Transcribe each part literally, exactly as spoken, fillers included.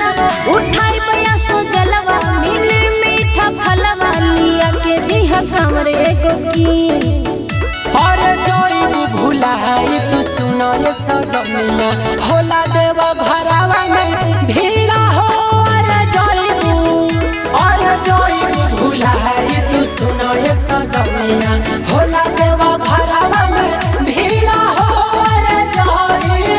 उठाई बया सो जलवा मिली मीठा फलवा लिया के दिह कमरे को की और जोई भुलाई तू सुनो ये सजनिया होला देवा भरावा में भीड़ा हो और जोई और जोई भुलाई तू सुनो ये सजनिया होला देवा भरावा में भीड़ा हो और जोई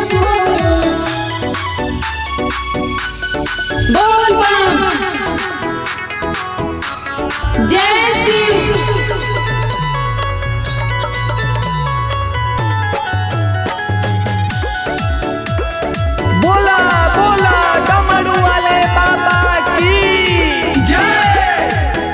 बोल बम जय शिव बोला बोला डमरू वाले बाबा की जय।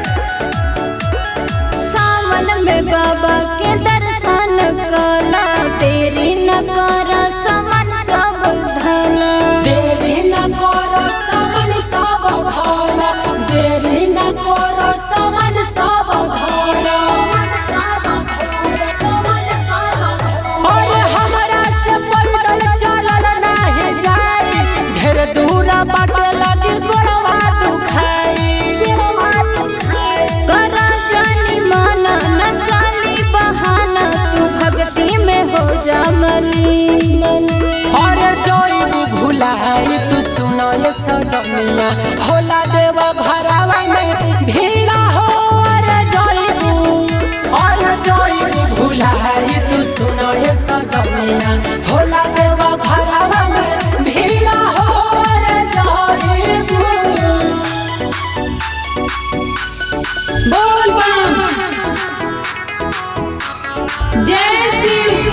सावन में बाबा के दर्शन कला तेरी न कर समन सब धन देरी न करो समन सब भाला देरी न करो समन सब भाला और हमरा से पैदल चलल नाही जाई ढेर दूर बाटे लगी गोड़वा दुखाई कर जानी माना न चाली बहाना तू भक्ति में हो जा मली और जोई भुलाई तू सुनो ये सजनिया होला देवा भरावा में भीड़ा हो और जोई और जोई भुलाई तू सुनो ये सजनिया होला देवा भरावा में भीड़ा हो और जोई बोल बम जय शिव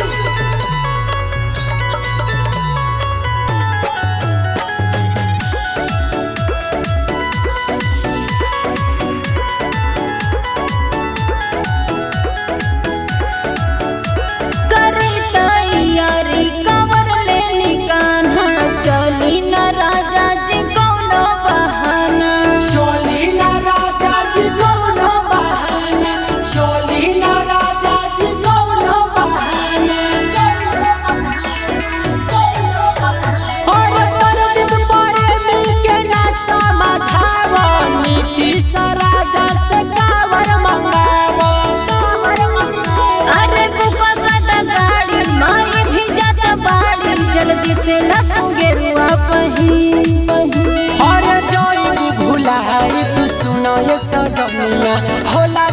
करे तैयारी कवर ले निकाना चली न राजा जी कौनो बहाना चोली ना राजा जी कौनो बहाना चोली ना राजा जी कौनो बहाना और परदीप प्रेमी के ना समझावो नीतीश राजा से कावर मंगावो अरे बुका का गाड़ी माई भी जाता बाड़ी जल्दी से लखू गेरुआ पही और जोई भुलाई तू सुनो ये सजनिया होला